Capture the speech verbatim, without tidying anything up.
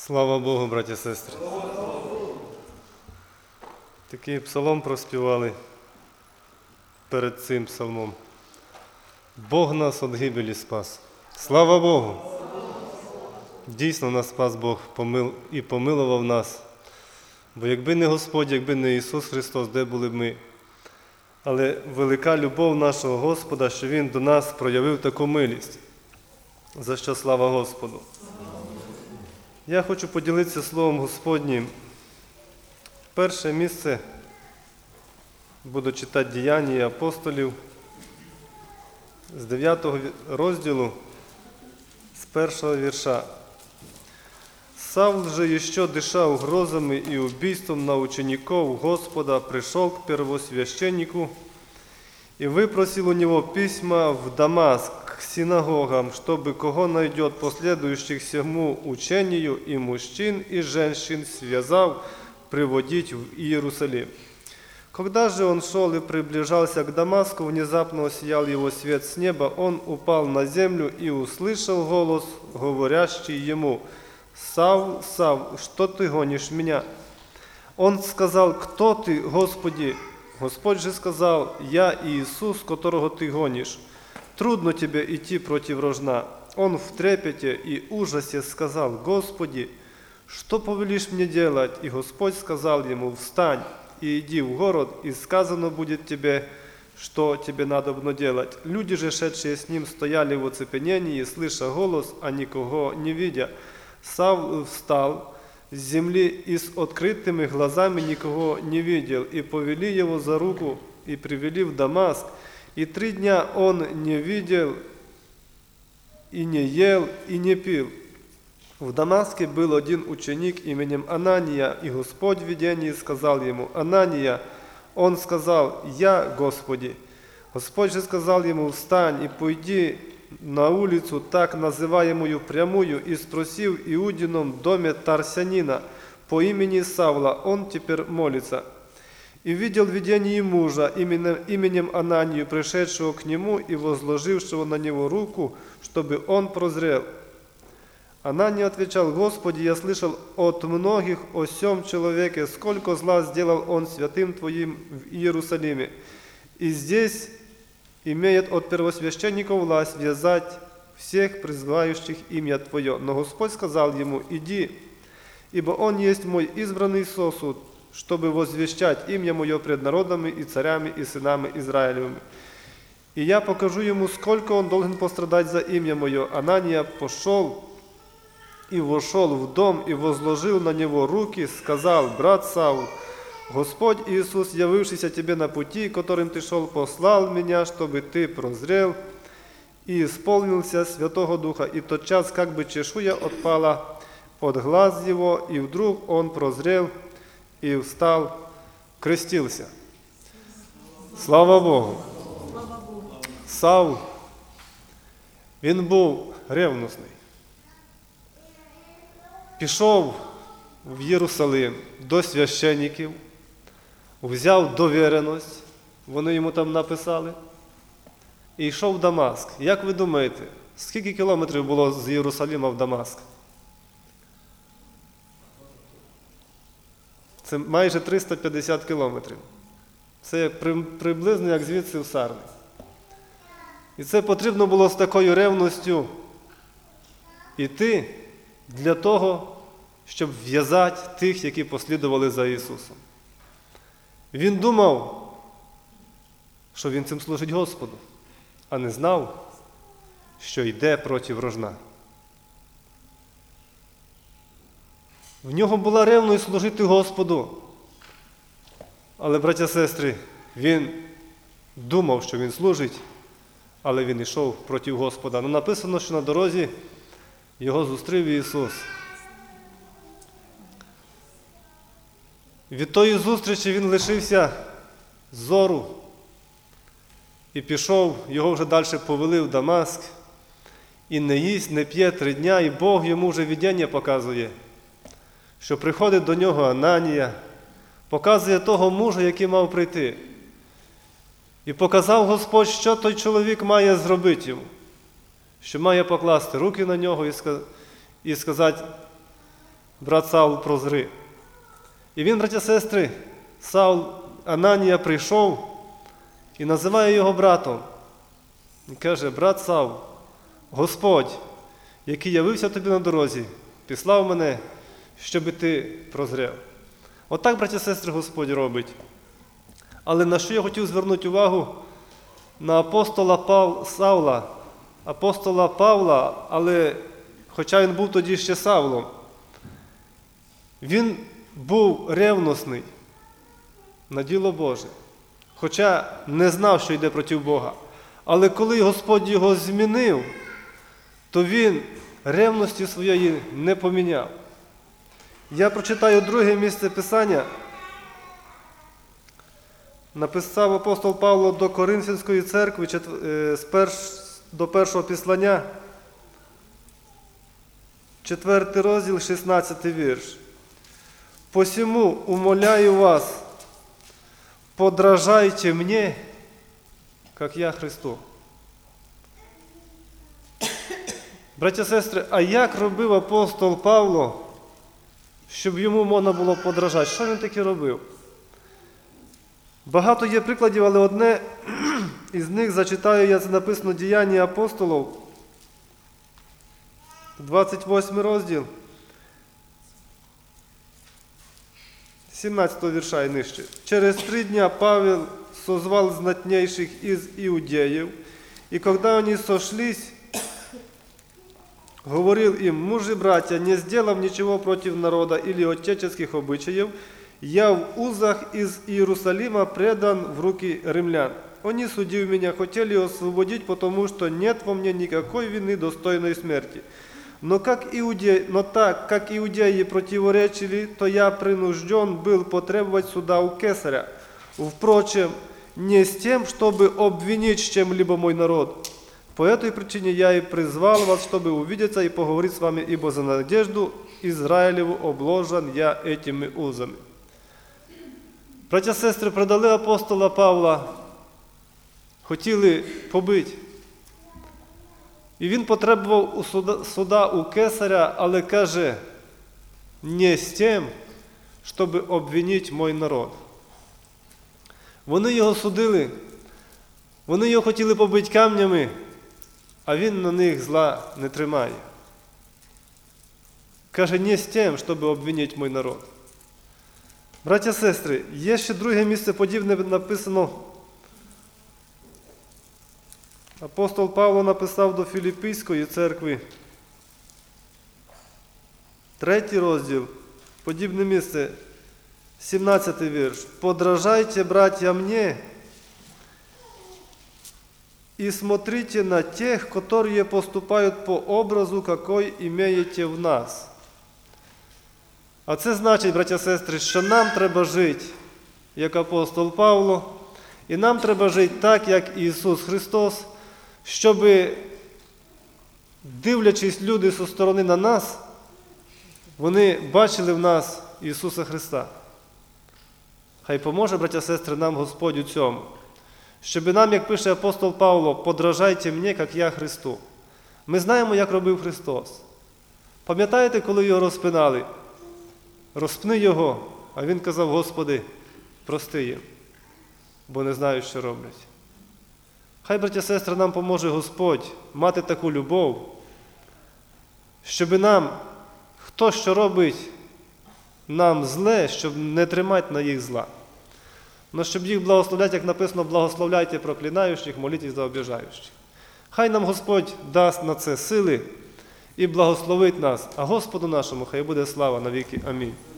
Слава Богу, браті і сестри. Такий псалом проспівали перед цим псалмом. Бог нас від гибелі спас. Слава Богу! Дійсно нас спас Бог і помилував нас. Бо якби не Господь, якби не Ісус Христос, де були б ми? Але велика любов нашого Господа, що Він до нас проявив таку милість. За що слава Господу! Я хочу поділитися Словом Господнім. Перше місце буду читати Діяння апостолів з дев'ятого розділу, з першого вірша. «Савл же еще дыша угрозами и убийством на учеников Господа, пришел к первосвященнику и выпросил у него письма в Дамаск к синагогам, чтобы кого найдет последующих всему учению и мужчин, и женщин, связав, приводить в Иерусалим. Когда же он шел и приближался к Дамаску, внезапно осиял его свет с неба, он упал на землю и услышал голос, говорящий ему: «Савл, Савл, что ты гонишь меня?» Он сказал: «Кто ты, Господи?» Господь же сказал: «Я Иисус, которого ты гонишь. Трудно тебе идти против рожна». Он в трепете и ужасе сказал: «Господи, что повелишь мне делать?» И Господь сказал ему: «Встань и иди в город, и сказано будет тебе, что тебе надобно делать». Люди же, шедшие с ним, стояли в оцепенении, слыша голос, а никого не видя. Савл встал с земли и с открытыми глазами никого не видел, и повели его за руку и привели в Дамаск. И три дня он не видел, и не ел, и не пил. В Дамаске был один ученик именем Анания, и Господь в видении сказал ему: «Анания». Он сказал: «Я, Господи». Господь же сказал ему: «Встань и пойди на улицу, так называемую Прямую, и спроси в Иудином доме Тарсянина по имени Савла, он теперь молится». И видел видение мужа именем, именем Ананию, пришедшего к нему и возложившего на него руку, чтобы он прозрел. Анания отвечал: «Господи, я слышал от многих о сем человеке, сколько зла сделал он святым Твоим в Иерусалиме, и здесь имеет от первосвященников власть вязать всех призывающих имя Твое». Но Господь сказал ему: «Иди, ибо он есть мой избранный сосуд, чтобы возвещать имя Мое пред народами и царями и сынами Израилевыми. И я покажу ему, сколько он должен пострадать за имя Мое». Анания пошел и вошел в дом, и возложил на него руки, сказал: «Брат Савл, Господь Иисус, явившийся тебе на пути, которым ты шел, послал меня, чтобы ты прозрел и исполнился Святого Духа». И тотчас как бы чешуя отпала от глаз его, и вдруг он прозрел и встал, крестился. Слава Богу! Савл, він був ревностний. Пішов в Єрусалим до священників, взяв довіреність, вони йому там написали, і йшов в Дамаск. Як ви думаєте, скільки кілометрів було з Єрусалима в Дамаск? Це майже триста п'ятдесят кілометрів. Це приблизно як звідси в Сарни. І це потрібно було з такою ревністю йти для того, щоб в'язати тих, які послідували за Ісусом. Він думав, що він цим служить Господу, а не знав, що йде проти рожна. В нього була ревність служити Господу. Але, браття і сестри, він думав, що він служить, але він йшов проти Господа. Ну, написано, що на дорозі його зустрів Ісус. Від тої зустрічі він лишився зору і пішов, його вже далі повели в Дамаск, і не їсть, не п'є три дня, і Бог йому вже видіння показує, що приходить до нього Ананія, показує того мужа, який мав прийти. І показав Господь, що той чоловік має зробити йому. Що має покласти руки на нього і сказати: брат Саул, прозри. І він, браття сестри, Саул, Ананія прийшов і називає його братом. І каже: брат Саул, Господь, який явився тобі на дорозі, післав мене, щоби ти прозрів. Отак, браття сестри, Господь робить. Але на що я хотів звернути увагу? На апостола Пав... Савла, апостола Павла, але хоча він був тоді ще Савлом, він був ревностний на діло Боже, хоча не знав, що йде проти Бога. Але коли Господь його змінив, то він ревності своєї не поміняв. Я прочитаю друге місце Писання. Написав апостол Павло до Коринфянської церкви до першого післання, четвертий розділ, шістнадцятий вірш. «Посему умоляю вас, подражайте мне, как я Христу». Браття, сестри, а як робив апостол Павло, щоб йому можна було подражати? Що він таке робив? Багато є прикладів, але одне із них зачитаю, я, це написано «Діяння апостолів», двадцять восьмий розділ, сімнадцятого вірша і нижче. «Через три дня Павел созвал знатнейших из иудеев, и когда они сошлись, говорил им: мужи, братья, не сделав ничего против народа или отеческих обычаев, я в узах из Иерусалима предан в руки римлян. Они, судив меня, хотели освободить, потому что нет во мне никакой вины, достойной смерти. Но, как иудеи, но так, как иудеи противоречили, то я принужден был потребовать суда у кесаря. Впрочем, не с тем, чтобы обвинить чем-либо мой народ. По этой причине я и призвал вас, чтобы увидеться и поговорить с вами, ибо за надежду Израилеву обложен я этими узами». Браття, сестри, предали апостола Павла, хотіли побити. І він потребував у суда, суда у кесаря, але каже: «Не з тим, щоб обвинити мой народ». Вони його судили, вони його хотіли побити камнями, а він на них зла не тримає. Каже: «Не з тим, щоб обвинити мой народ». Браття, сестри, є ще друге місце подібне написано. Апостол Павло написав до Філіппійської церкви, третій розділ, подібне місце, сімнадцятий вірш. «Подражайте, братья, мне, и смотрите на тех, которые поступают по образу, какой имеете в нас». А це значить, браття, сестри, що нам треба жити, як апостол Павло, і нам треба жити так, як Ісус Христос, щоб, дивлячись люди зі сторони на нас, вони бачили в нас Ісуса Христа. Хай поможе, браття, сестри, нам Господь у цьому. Щоб нам, як пише апостол Павло, подражайте мені, як я Христу. Ми знаємо, як робив Христос. Пам'ятаєте, коли його розпинали? Розпни його, а він казав: Господи, прости їм, бо не знають, що роблять. Хай, браття, сестри, нам поможе Господь мати таку любов, щоб нам, хто що робить нам зле, щоб не тримати на їх зла. Но щоб їх благословляти, як написано: благословляйте проклинаючих, молітесь за обіжаючих. Хай нам Господь дасть на це сили і благословить нас, а Господу нашому хай буде слава навіки. Амінь.